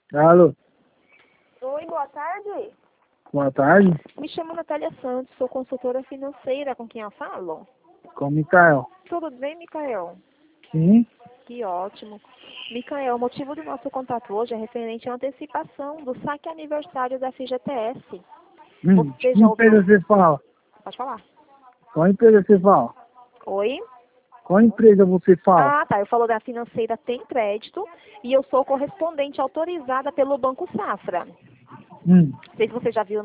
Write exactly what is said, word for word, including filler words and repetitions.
Alô, Oi, boa tarde. boa tarde, Me chamo Natália Santos, sou consultora financeira. Com quem eu falo? com o Mikael. Tudo bem, Micael? Sim? Que ótimo. Micael, o motivo do nosso contato hoje é referente à antecipação do saque aniversário da F G T S. Hum, Você que já ouviu? empresa você fala? Pode falar. Qual empresa você fala? Oi? Qual empresa você fala? Ah, tá. Eu falo da financeira Tem Crédito e eu sou correspondente autorizada pelo Banco Safra. Hum. Não sei se você já viu